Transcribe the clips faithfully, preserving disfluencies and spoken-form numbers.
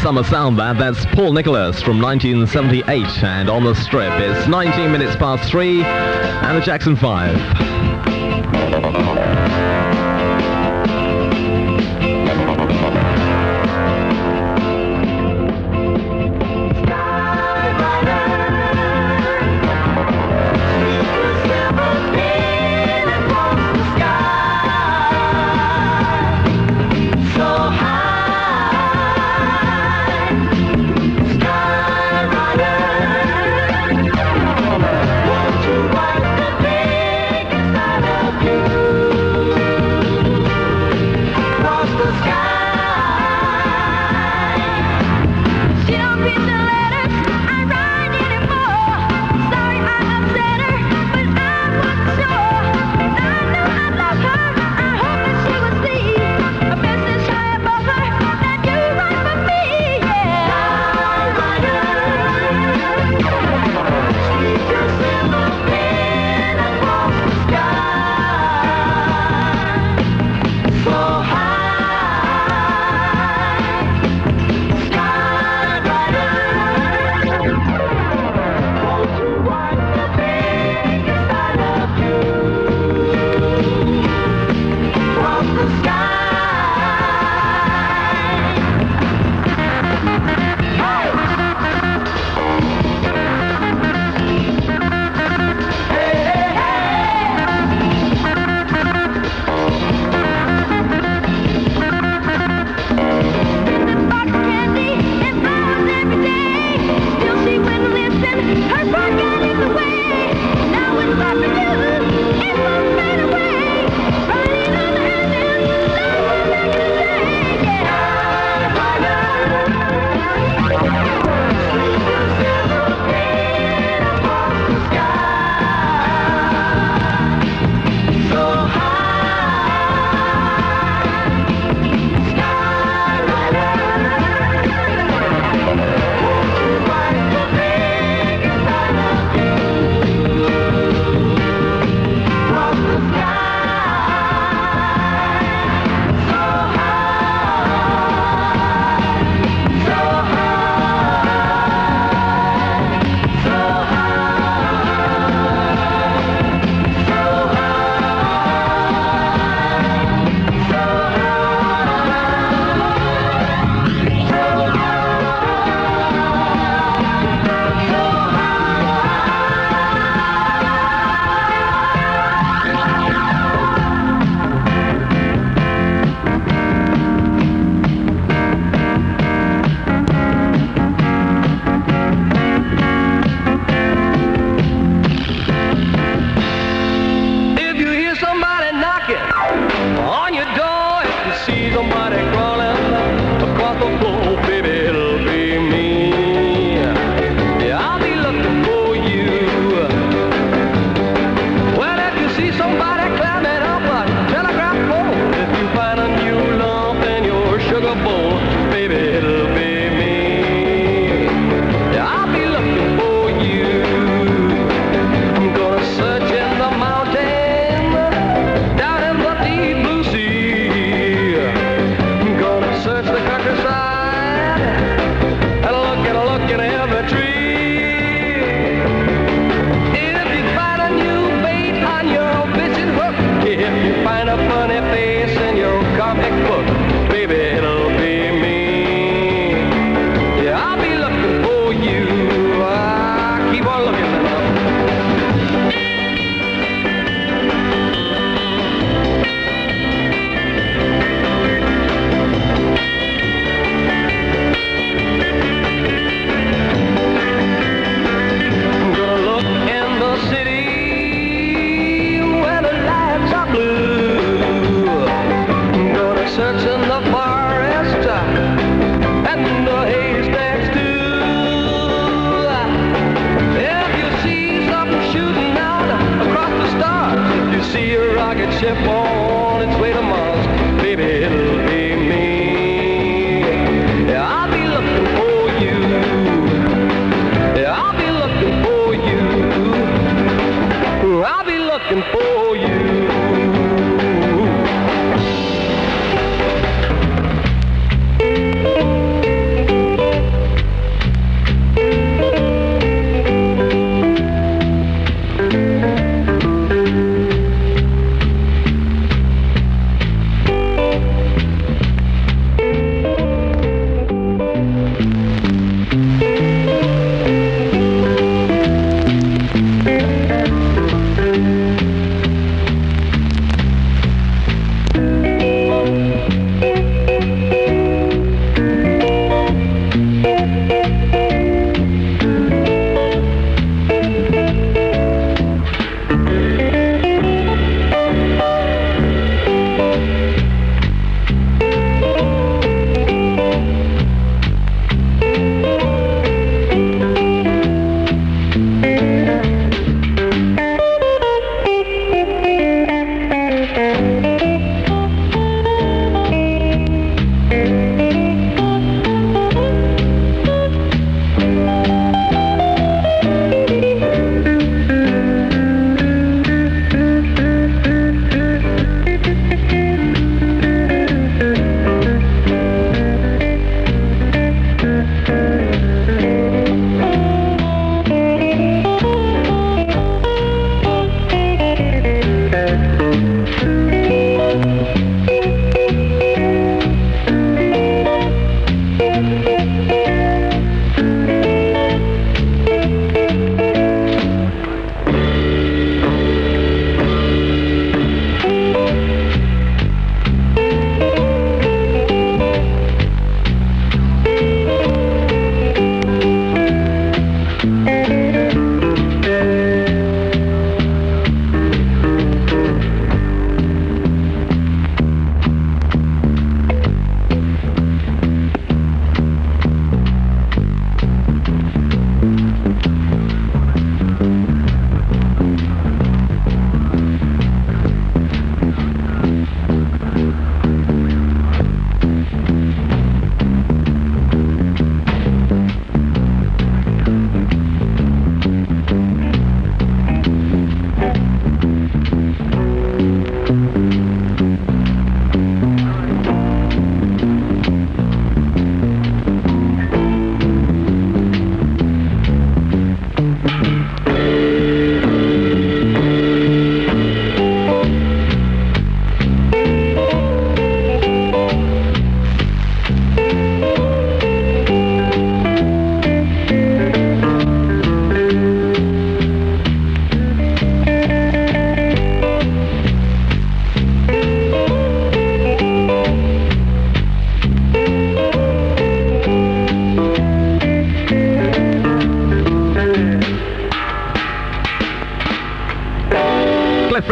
summer sound that. That's Paul Nicholas from nineteen seventy-eight, and On the Strip. It's nineteen minutes past three, and the Jackson five.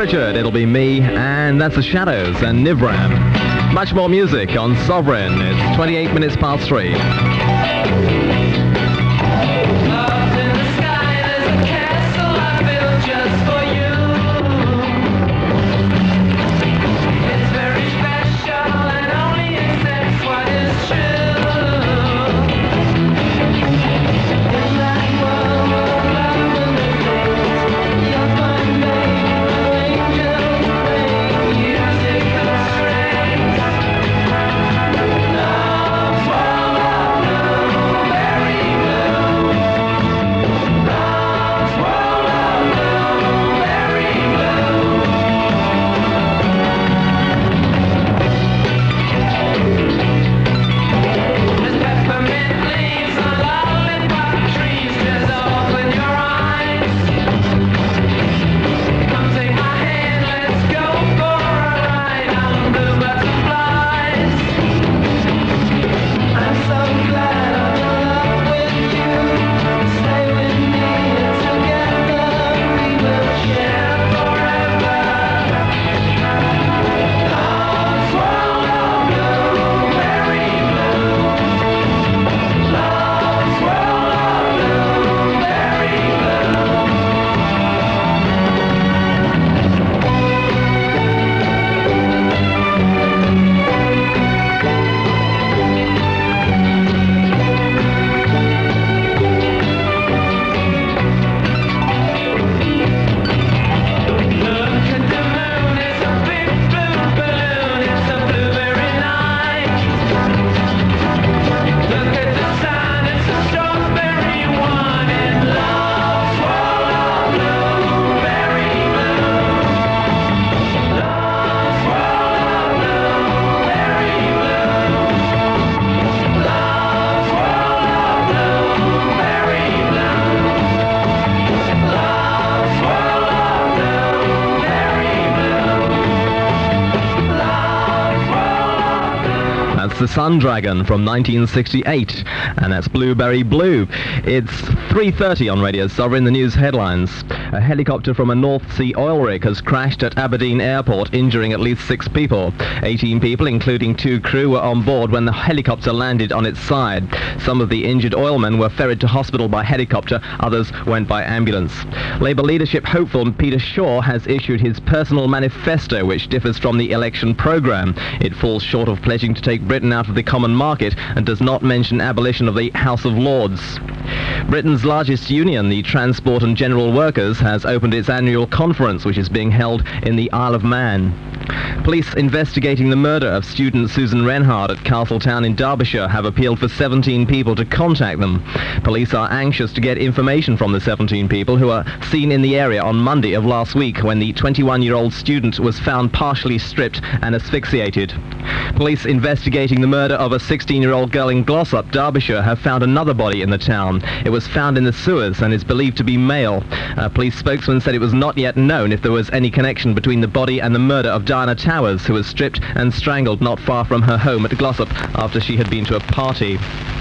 Pritchard, It'll Be Me, and that's The Shadows and Nivram. Much more music on Sovereign. It's twenty-eight minutes past three. The Sun Dragon from nineteen sixty-eight, and that's Blueberry Blue. It's three thirty on Radio Sovereign. The news headlines. A helicopter from a North Sea oil rig has crashed at Aberdeen Airport, injuring at least six people. eighteen people, including two crew, were on board when the helicopter landed on its side. Some of the injured oilmen were ferried to hospital by helicopter, others went by ambulance. Labour leadership hopeful Peter Shaw has issued his personal manifesto, which differs from the election programme. It falls short of pledging to take Britain out of the common market and does not mention abolition of the House of Lords. Britain's largest union, the Transport and General Workers, has opened its annual conference, which is being held in the Isle of Man. Police investigating the murder of student Susan Renhard at Castletown in Derbyshire have appealed for seventeen people to contact them. Police are anxious to get information from the seventeen people who were seen in the area on Monday of last week when the twenty-one-year-old student was found partially stripped and asphyxiated. Police investigating the murder of a sixteen-year-old girl in Glossop, Derbyshire, have found another body in the town. It was found in the sewers and is believed to be male. A police spokesman said it was not yet known if there was any connection between the body and the murder of Diana Towers, who was stripped and strangled not far from her home at Glossop after she had been to a party.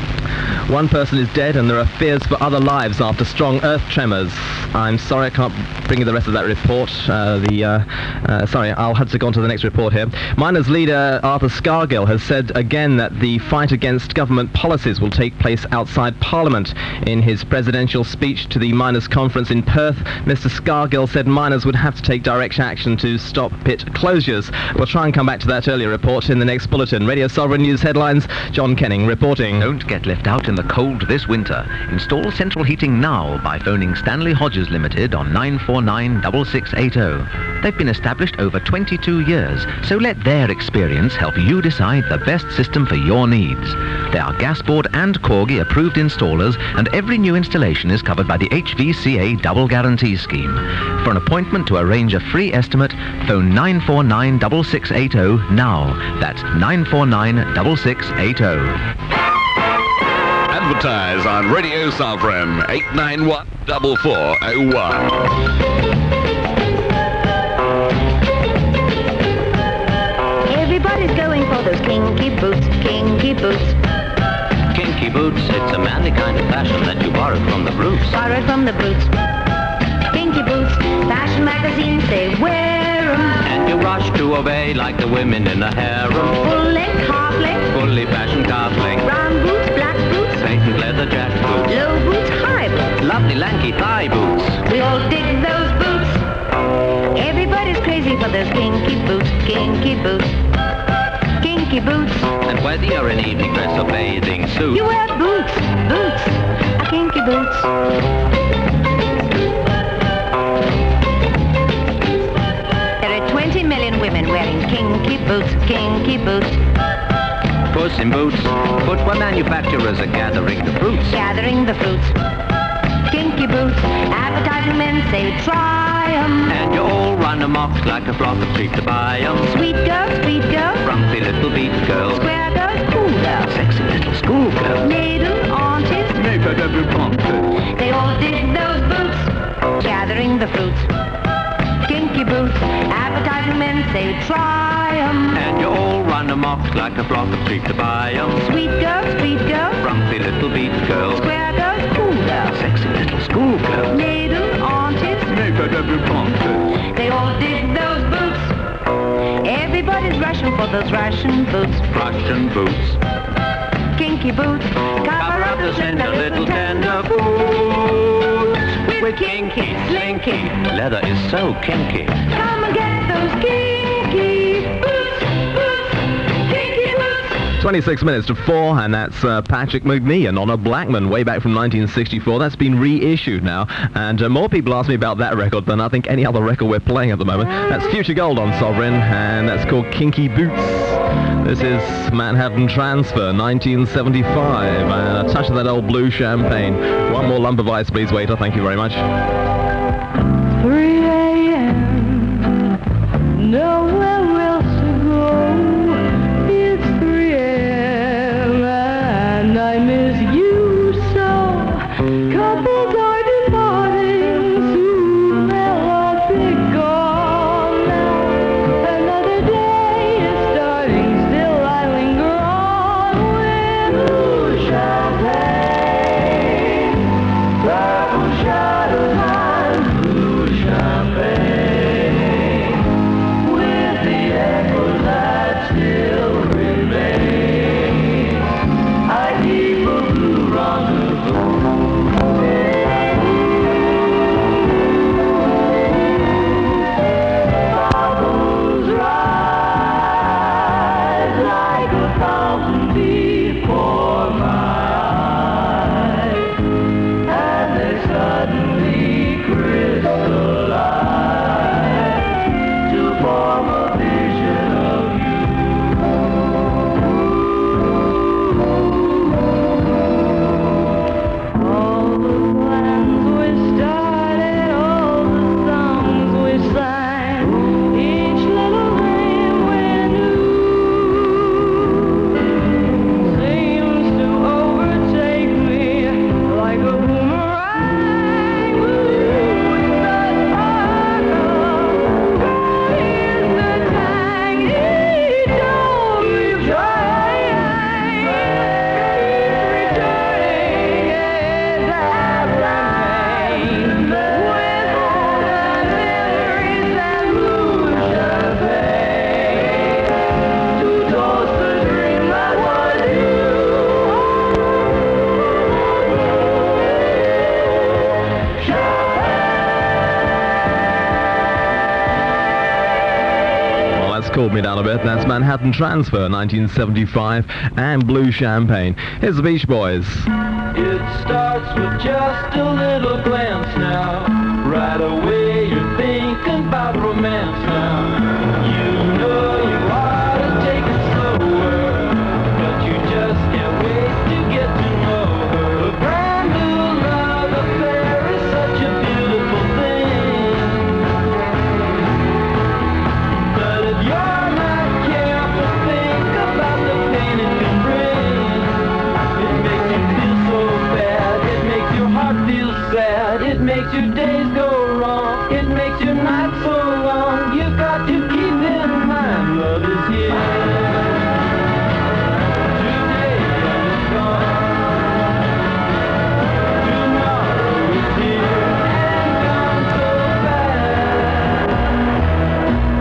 One person is dead and there are fears for other lives after strong earth tremors. I'm sorry I can't bring you the rest of that report. Uh, the uh, uh, Sorry, I'll have to go on to the next report here. Miners leader Arthur Scargill has said again that the fight against government policies will take place outside Parliament. In his presidential speech to the miners' conference in Perth, Mister Scargill said miners would have to take direct action to stop pit closures. We'll try and come back to that earlier report in the next bulletin. Radio Sovereign News headlines, John Kenning reporting. Don't get left out in the cold this winter. Install central heating now by phoning Stanley Hodges Limited on nine four nine, six six eight zero. They've been established over twenty-two years, so let their experience help you decide the best system for your needs. They are Gasboard and Corgi approved installers, and every new installation is covered by the H V C A Double Guarantee Scheme. For an appointment to arrange a free estimate, phone nine four nine, six six eight zero now. That's nine four nine, six six eight zero. Advertise on Radio Sovereign, eight nine one, four four zero one. Everybody's going for those kinky boots, kinky boots. Kinky boots, it's a manly kind of fashion that you borrowed from the brutes. Borrowed from the brutes. Kinky boots, fashion magazines say wear serum. And you rush to obey like the women in the harem. Full length, half length, Fully fashioned calf length, brown boots, black boots, patent leather jack boots, low boots, high boots. lovely lanky thigh boots. We all dig those boots. Everybody's crazy for those kinky boots, kinky boots, kinky boots. And whether you're in evening dress or bathing suit, You wear boots, boots, a kinky boots. There are twenty million women wearing kinky boots, kinky boots, Puss in Boots, footwear manufacturers are gathering the fruits. gathering the fruits. Kinky boots, advertising men say try 'em. And you all run amok like a flock of sheep to buy 'em. Sweet girl, street girl, Frumpy little beat girl, square girl, cool girl, sexy little schoolgirl. maiden, aunties, they all dig those boots, gathering the fruits. Kinky boots, advertising men say try 'em. And you all run amok like a flock of sheep to buy 'em. Sweet girl, street girl, Frumpy little beat girl, square girl, cool girl, sexy little schoolgirl. maiden, aunties, they all dig those boots. Everybody's rushing for those Russian boots. Russian boots, Kinky boots, cover up the slender little tender boots. With kinky, slinky, leather is so kinky. Come and get those kinky boots, boots, kinky boots. twenty-six minutes to four, and that's uh, Patrick McNee and Honor Blackman, way back from nineteen sixty-four. That's been reissued now, and uh, more people ask me about that record than I think any other record we're playing at the moment. That's Future Gold on Sovereign, and that's called Kinky Boots. This is Manhattan Transfer, nineteen seventy-five, and a touch of that old blue champagne. One more lump of ice, please, waiter. Thank you very much. three a.m. Nowhere else to go. It's three a.m. and I miss you so. Couples are departing soon. They'll all be gone now. Another day is starting. Still I linger on with blue champagne. Purple shadows and blue champagne. With the echo that still remains, I keep a blue rendezvous. Bubbles rise like a fountain before my eyes, and they suddenly crystallize to form a vision of you. All the plans we started, all the songs we sang, each little dream we knew seems to overtake me like a boomerang. With the sparkle, here's the tang, each time returning, returning is our champagne. With all the memories and blue champagne, to toast the dream that was you. Well, that's cooled me down a bit. That's Manhattan Transfer, nineteen seventy-five, and Blue Champagne. Here's the Beach Boys. It starts with just a little glance now. Right away you're thinking about romance now. You know you ought to take it slower, but you just can't wait to get to know her. A brand new love affair is such a beautiful thing. But if you're not careful, think about the pain it can bring. It makes you feel so bad, it makes your heart feel sad, it makes your days go wrong, it makes your nights so long. You've got to keep in mind love is here. Today love is gone. Tomorrow is here and gone so fast.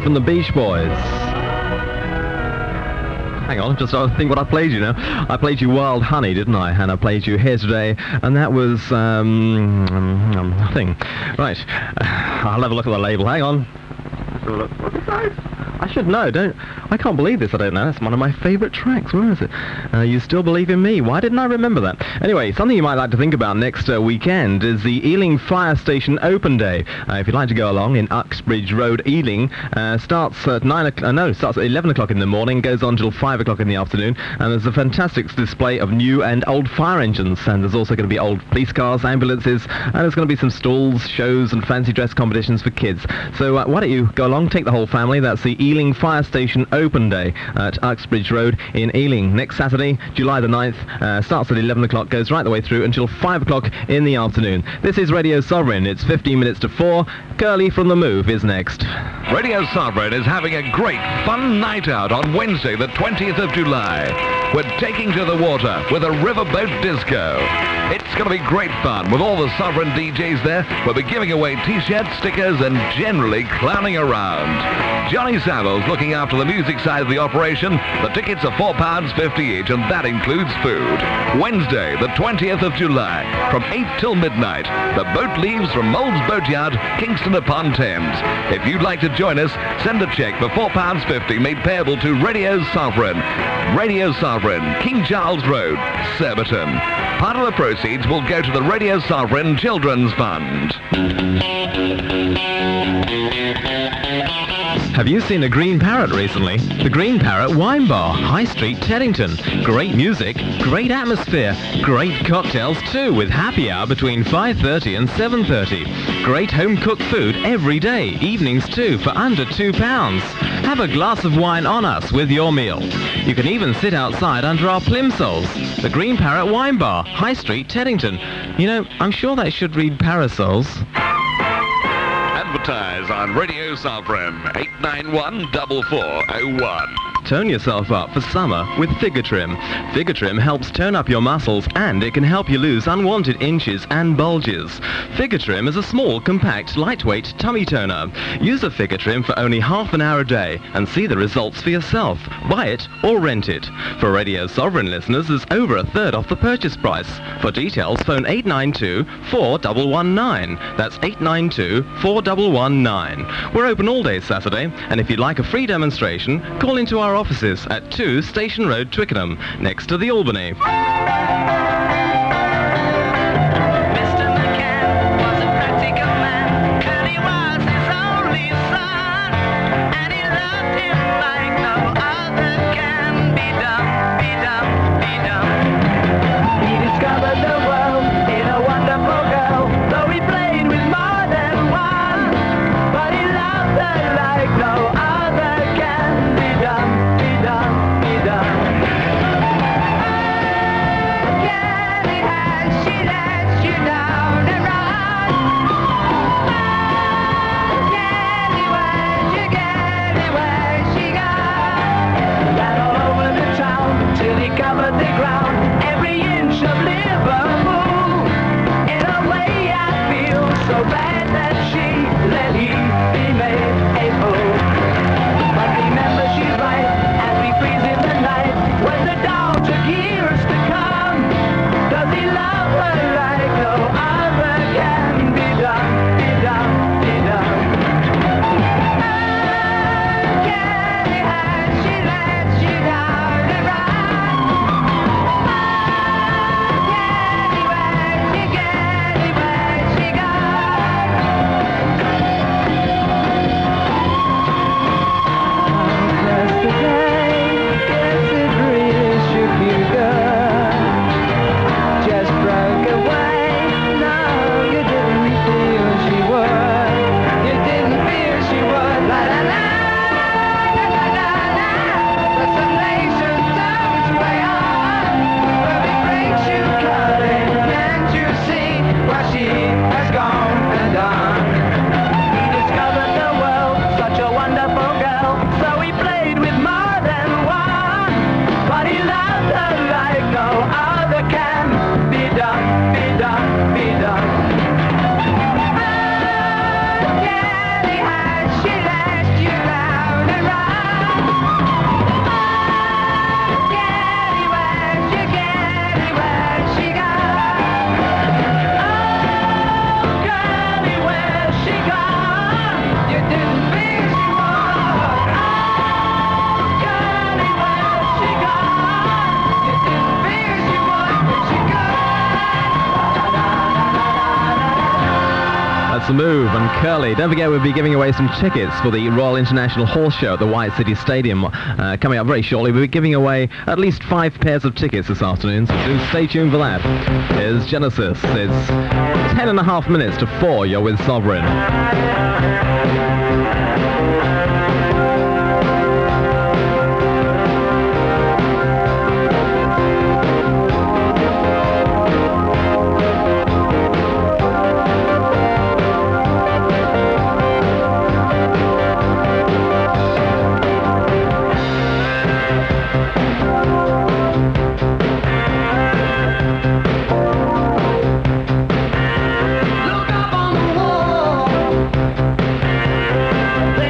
from the Beach Boys. Hang on, just I think what I played you now. I played you Wild Honey, didn't I? And I played you Here Today, and that was, um, um nothing. Right, I'll have a look at the label. Hang on. Have a look. What's it say? I should know, don't... I can't believe this, I don't know. That's one of my favourite tracks. Where is it? Uh, You Still Believe in Me. Why didn't I remember that? Anyway, something you might like to think about next uh, weekend is the Ealing Fire Station Open Day. Uh, if you'd like to go along in Uxbridge Road, Ealing, uh, starts at nine o'clock... Uh, no, starts at eleven o'clock in the morning, goes on till five o'clock in the afternoon, and there's a fantastic display of new and old fire engines, and there's also going to be old police cars, ambulances, and there's going to be some stalls, shows, and fancy dress competitions for kids. So uh, why don't you go along, take the whole family. That's the Ealing Fire Station Open Day at Uxbridge Road in Ealing. Next Saturday, July the ninth, uh, starts at eleven o'clock, goes right the way through until five o'clock in the afternoon. This is Radio Sovereign. It's fifteen minutes to four. Curly from The Move is next. Radio Sovereign is having a great fun night out on Wednesday, the twentieth of July. We're taking to the water with a riverboat disco. It's going to be great fun with all the Sovereign D Js there. We'll be giving away T-shirts, stickers, and generally clowning around. Johnny Savile's looking after the music side of the operation. The tickets are four pounds fifty each, and that includes food. Wednesday, the twentieth of July, from eight till midnight. The boat leaves from Moulds Boatyard, Kingston upon Thames. If you'd like to join us, send a cheque for four pounds fifty made payable to Radio Sovereign. Radio Sovereign, King Charles Road, Surbiton. Part of the proceeds will go to the Radio Sovereign Children's Fund. Have you seen a green parrot recently? The Green Parrot Wine Bar, High Street, Teddington. Great music, great atmosphere, great cocktails too, with happy hour between five thirty and seven thirty. Great home-cooked food every day, evenings too, for under two pounds. Have a glass of wine on us with your meal. You can even sit outside under our plimsolls. The Green Parrot Wine Bar, High Street, Teddington. You know, I'm sure that should read parasols. Advertise on Radio Sovereign, eight nine one, four four zero one. Tone yourself up for summer with Figure Trim. Figure Trim helps tone up your muscles, and it can help you lose unwanted inches and bulges. Figure Trim is a small, compact, lightweight tummy toner. Use a Figure Trim for only half an hour a day and see the results for yourself. Buy it or rent it. For Radio Sovereign listeners, there's over a third off the purchase price. For details, phone eight nine two, four one one nine. That's eight nine two, four one one nine. We're open all day Saturday, and if you'd like a free demonstration, call into our offices at two Station Road, Twickenham, next to the Albany. Let's Move and Curly. Don't forget we'll be giving away some tickets for the Royal International Horse Show at the White City Stadium uh, coming up very shortly. We'll be giving away at least five pairs of tickets this afternoon, so do stay tuned for that. Here's Genesis. It's ten and a half minutes to four. You're with Sovereign. Look up on the wall.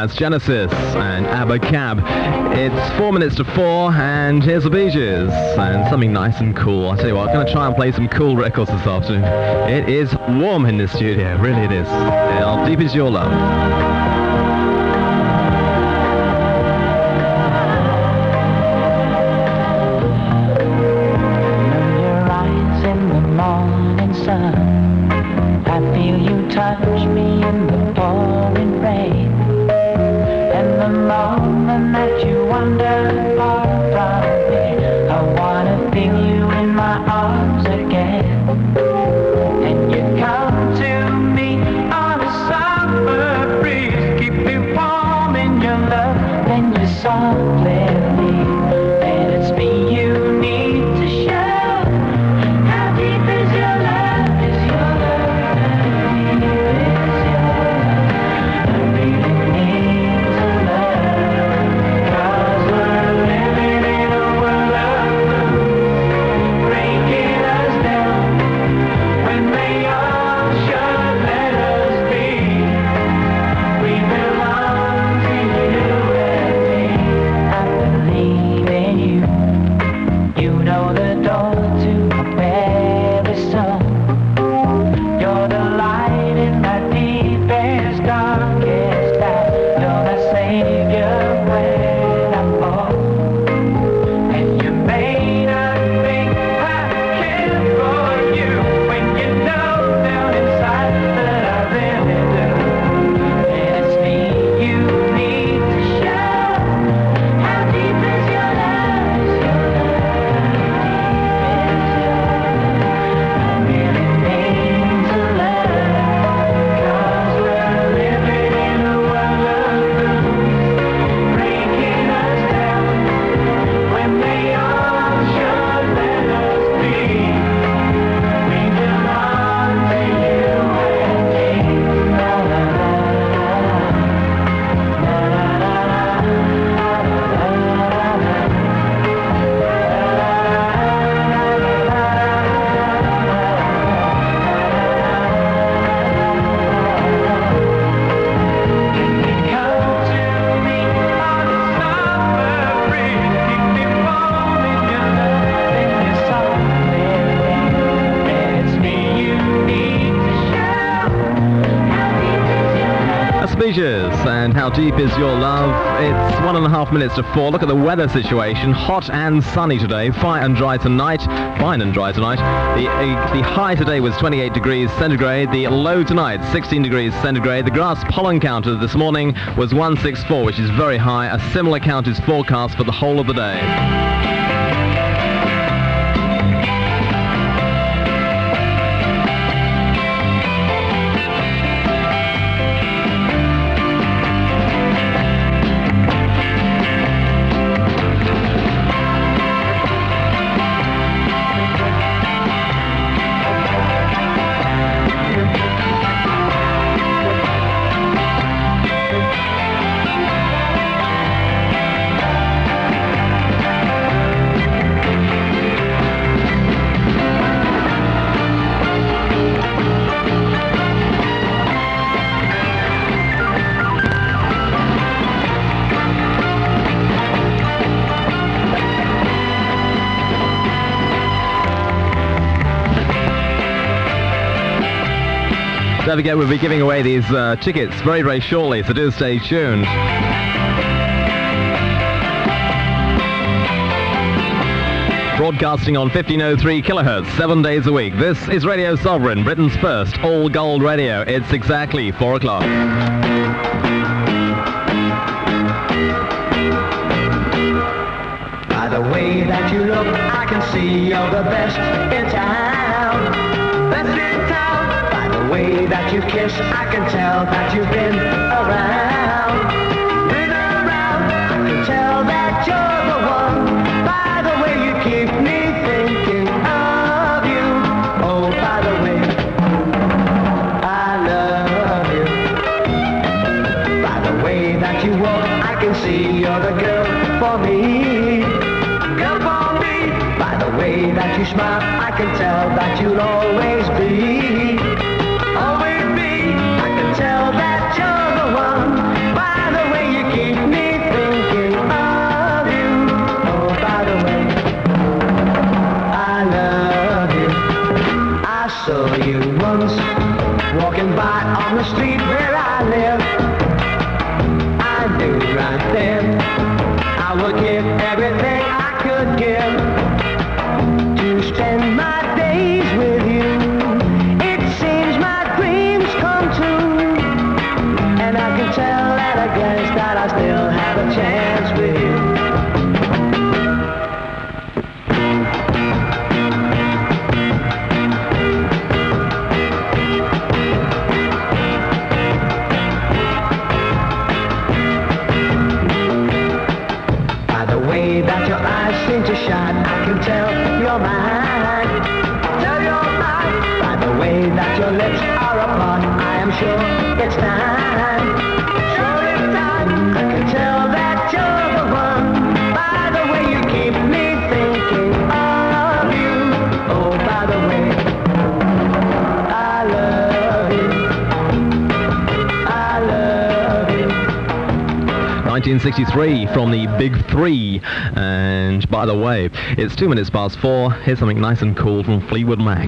That's Genesis and Abba Cab. It's four minutes to four, and here's the Bee Gees, and something nice and cool. I'll tell you what, I'm going to try and play some cool records this afternoon. It is warm in this studio, really it is. How deep is your love? Touch me in the pouring rain, and the moment that you wander far from me, I wanna feel you in my arms again. And you come to me on a summer breeze, keep me warm in your love, then you softly leave, and it's me you need to show. How deep is your love, is your love? And How Deep Is Your Love? It's one and a half minutes to four. Look at the weather situation. Hot and sunny today. Fine and dry tonight. Fine and dry tonight. The uh, the high today was twenty-eight degrees centigrade. The low tonight, sixteen degrees centigrade. The grass pollen counter this morning was one sixty-four, which is very high. A similar count is forecast for the whole of the day. Don't forget, we'll be giving away these uh, tickets very, very shortly, so do stay tuned. Broadcasting on fifteen oh three kilohertz, seven days a week. This is Radio Sovereign, Britain's first all-gold radio. It's exactly four o'clock. By the way that you look, I can see you're the best in town. Best in town. The way that you kiss, I can tell that you've been around. Been around, I can tell that you're the one. By the way you keep me thinking of you. Oh, by the way, I love you. By the way that you walk, I can see you're the girl for me. Girl for me. By the way that you smile, I can tell that you'll always be. Always be, I can tell that you're the one. By the way would give everything I could give to spend my days with you. It seems my dreams come true, and I can tell at a glance that I still have a chance with you. That your eyes seem to shine, I can tell you're mine. Tell you're mine. By the way that your lips are apart, I am sure it's time. Sure it's time. I can tell that you're the one. By the way you keep me thinking of you. Oh, by the way, I love you. I love you. nineteen sixty-three from the Big Three. And by the way, it's two minutes past four. Here's something nice and cool from Fleetwood Mac.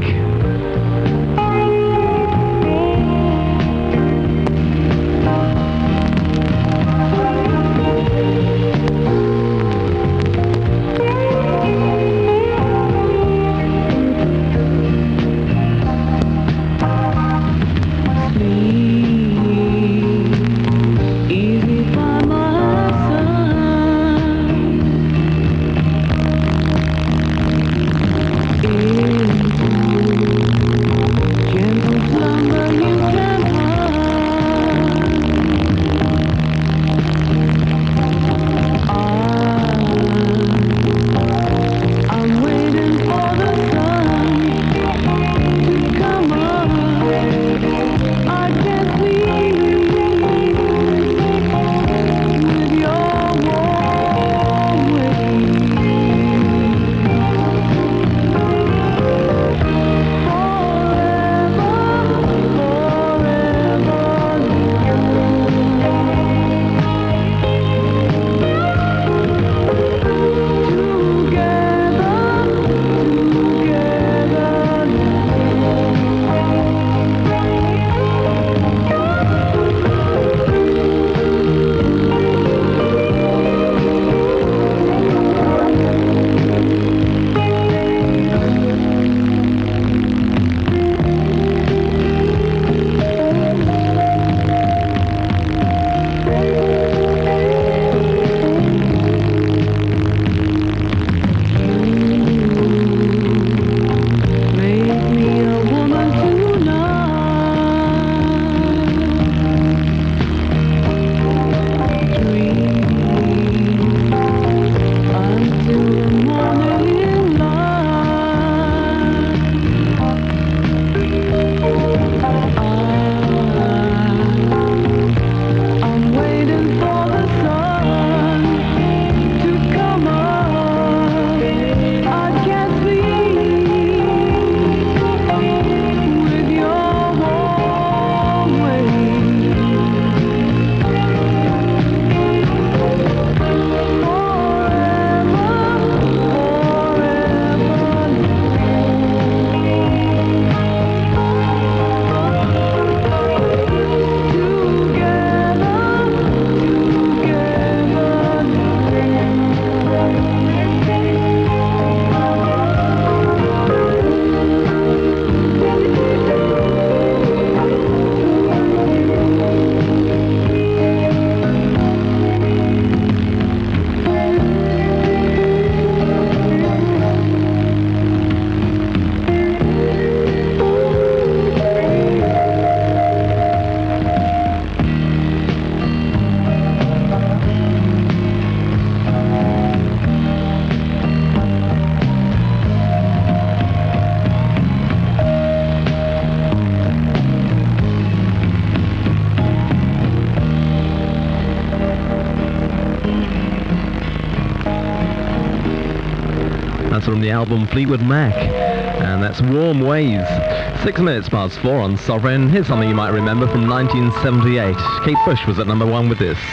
That's from the album Fleetwood Mac, and that's Warm Ways. Six minutes past four on Sovereign. Here's something you might remember from nineteen seventy-eight. Kate Bush was at number one with this.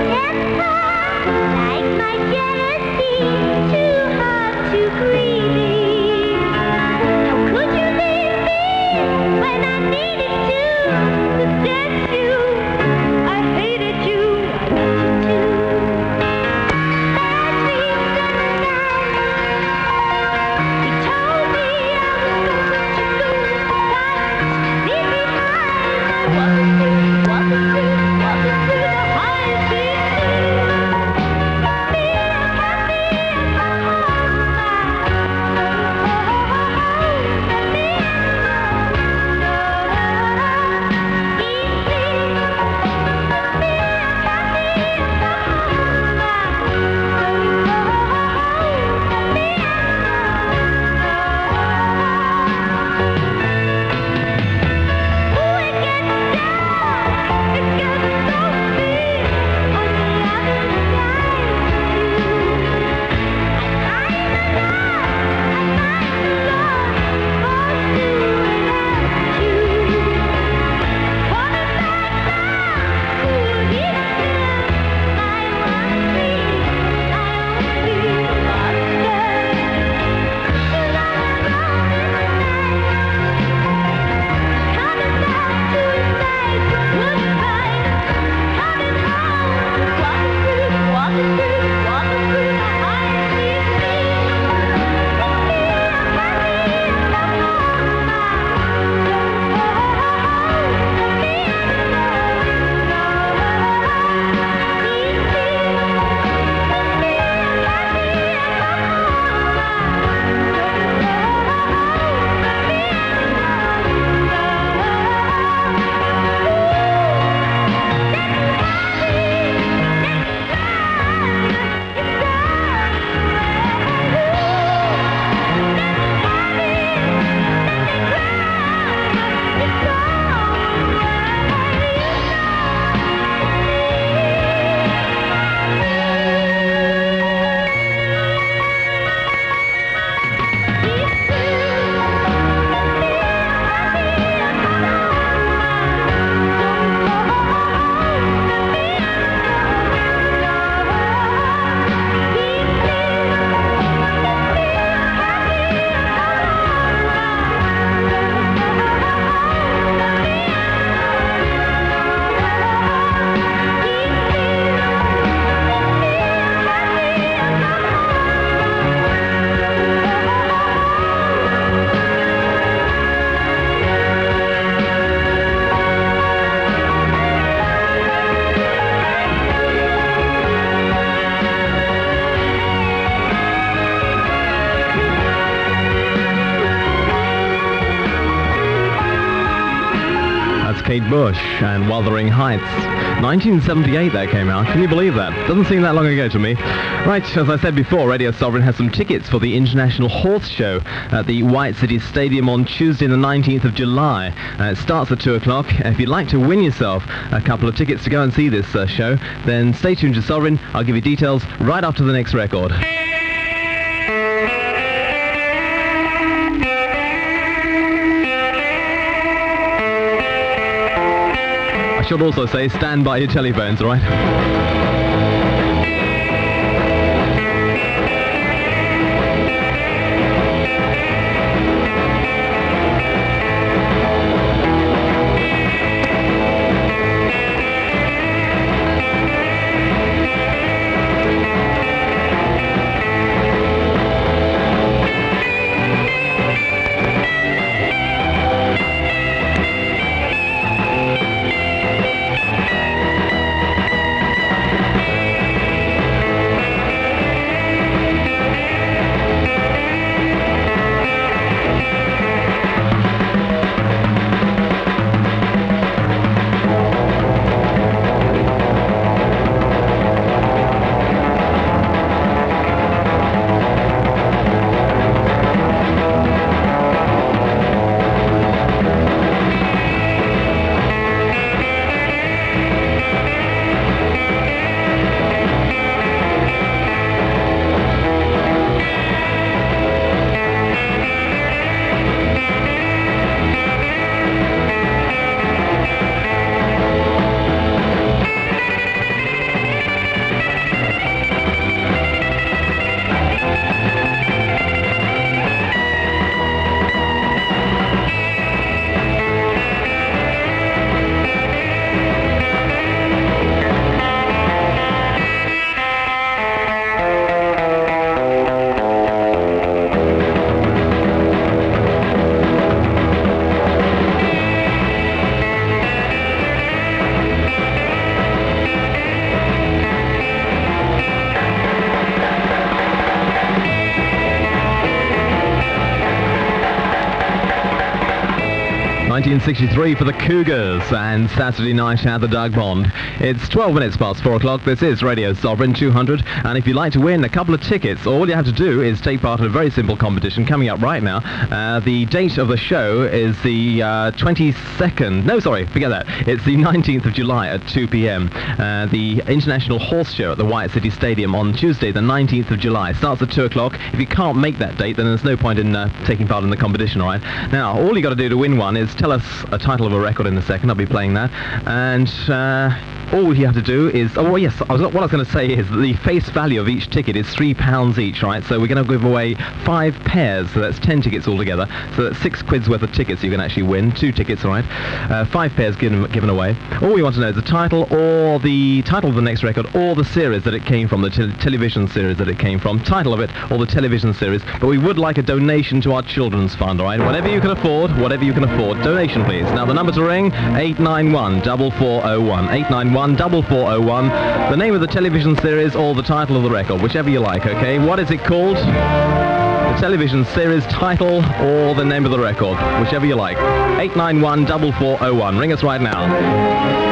Like my jealousy, too hard to grieve. Kate Bush and Wuthering Heights. nineteen seventy-eight that came out. Can you believe that? Doesn't seem that long ago to me. Right, as I said before, Radio Sovereign has some tickets for the International Horse Show at the White City Stadium on Tuesday the nineteenth of July. Uh, it starts at two o'clock. If you'd like to win yourself a couple of tickets to go and see this uh, show, then stay tuned to Sovereign. I'll give you details right after the next record. I should also say, stand by your telephones, all right? nineteen sixty-three for the Cougars and Saturday Night at the Doug Bond. It's twelve minutes past four o'clock. This is Radio Sovereign two hundred, and if you'd like to win a couple of tickets, all you have to do is take part in a very simple competition coming up right now. Uh, the date of the show is the uh, twenty-second. No, sorry, forget that. It's the nineteenth of July at two p.m. Uh, the International Horse Show at the White City Stadium on Tuesday, the nineteenth of July. Starts at two o'clock. If you can't make that date, then there's no point in uh, taking part in the competition, all right? Now, all you got to do to win one is tell us a title of a record in a second. I'll be playing that. And uh, all you have to do is... Oh, well, yes, I was, what I was going to say is that the face value of each ticket is three pounds each, right? So we're going to give away five pairs, so that's ten tickets altogether. So that's six quid's worth of tickets you can actually win. Two tickets, all right? Uh, five pairs given, given away. All we want to know is the title or the title of the next record or the series that it came from, the te- television series that it came from, title of it or the television series. But we would like a donation to our children's fund, all right? Whatever you can afford, whatever you can afford. Donation, please. Now, the number to ring, eight nine one, four four zero one. eight nine one, four four zero one. The name of the television series or the title of the record, whichever you like, okay? What is it called? The television series title or the name of the record, whichever you like. eight nine one, four four zero one. Ring us right now.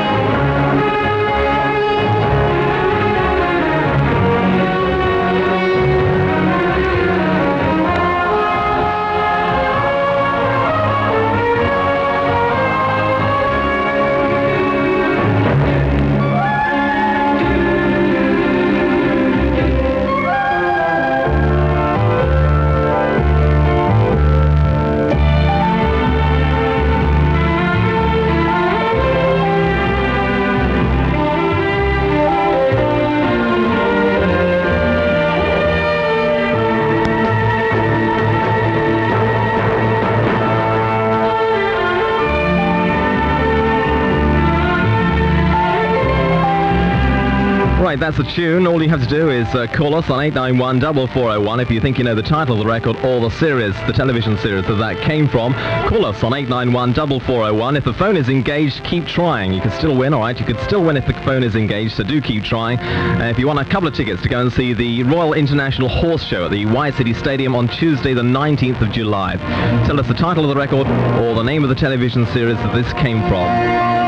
That's the tune. All you have to do is uh, call us on eight nine one, four four zero one if you think you know the title of the record or the series, the television series that that came from. Call us on eight nine one, four four zero one. If the phone is engaged, keep trying. You can still win, all right? You could still win if the phone is engaged, so do keep trying. Uh, if you want a couple of tickets to go and see the Royal International Horse Show at the White City Stadium on Tuesday, the nineteenth of July. Tell us the title of the record or the name of the television series that this came from.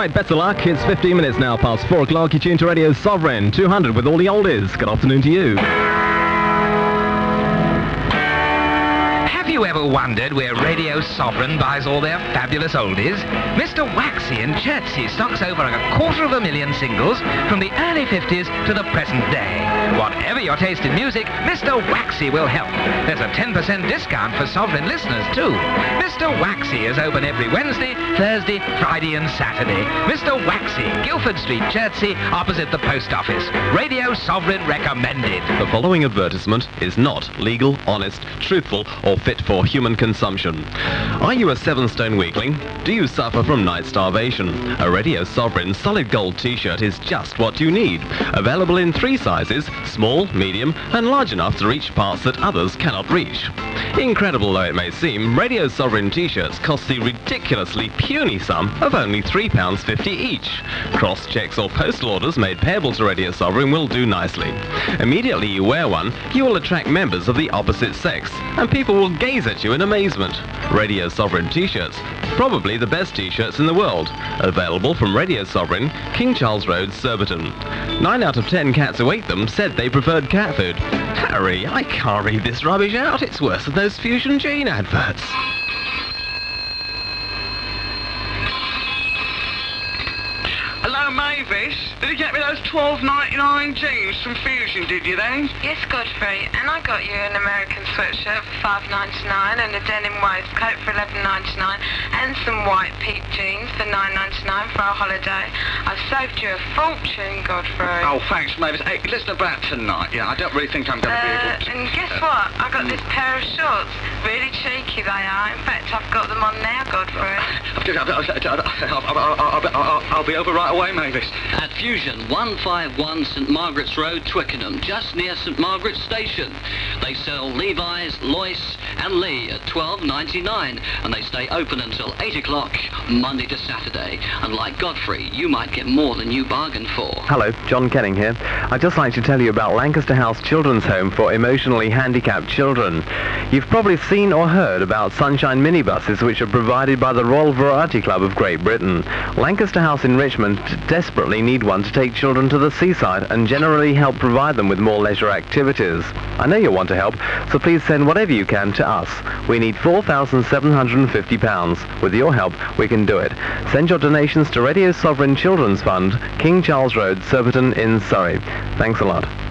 Right, best of luck. It's fifteen minutes now past four o'clock. You tune to Radio Sovereign two hundred with all the oldies. Good afternoon to you. Have you ever wondered where Radio Sovereign buys all their fabulous oldies? Mister Waxy in Chertsey stocks over a quarter of a million singles from the early fifties to the present day. Whatever your taste in music, Mister Waxy will help. There's a ten percent discount for Sovereign listeners too. Mister Waxy is open every Wednesday, Thursday, Friday and Saturday. Mister Waxy, Guildford Street, Chertsey, opposite the post office. Radio Sovereign recommended. The following advertisement is not legal, honest, truthful, or fit for human consumption. Are you a seven-stone weakling? Do you suffer from night starvation? A Radio Sovereign solid gold t-shirt is just what you need. Available in three sizes, small, medium, and large enough to reach parts that others cannot reach. Incredible though it may seem, Radio Sovereign t-shirts cost the ridiculously puny sum of only three pounds fifty each. Cross checks or postal orders made payable to Radio Sovereign will do nicely. Immediately you wear one, you will attract members of the opposite sex, and people will gaze at you in amazement. Radio Sovereign t-shirts, probably the best t-shirts in the world. Available from Radio Sovereign, King Charles Road, Surbiton. Nine out of ten cats who ate them said they preferred cat food. Harry, I can't read this rubbish out. It's worse than those Fusion Gene adverts. Hello, Mavis. Did you get me those twelve ninety-nine jeans from Fusion, did you then? Yes, Godfrey, and I got you an American sweatshirt for five ninety-nine and a denim waistcoat for eleven ninety-nine and some white peak jeans for nine ninety-nine for our holiday. I've saved you a fortune, Godfrey. Oh, thanks, Mavis. Hey, listen about tonight. Yeah, I don't really think I'm going to uh, be able to... And guess what? I got this pair of shorts. Really cheeky they are. In fact, I've got them on now, Godfrey. I'll, I'll, I'll, I'll, I'll be over right away, Mavis. At Fusion, one fifty-one St Margaret's Road, Twickenham, just near St Margaret's Station. They sell Levi's, Loyce and Lee at twelve ninety-nine, and they stay open until eight o'clock, Monday to Saturday. And like Godfrey, you might get more than you bargained for. Hello, John Kenning here. I'd just like to tell you about Lancaster House Children's Home for emotionally handicapped children. You've probably seen or heard about Sunshine minibuses, which are provided by the Royal Variety Club of Great Britain. Lancaster House in Richmond desperately need one to take children to the seaside and generally help provide them with more leisure activities. I know you want to help, so please send whatever you can to us. We need four thousand seven hundred fifty pounds. With your help, we can do it. Send your donations to Radio Sovereign Children's Fund, King Charles Road, Surbiton in Surrey. Thanks a lot.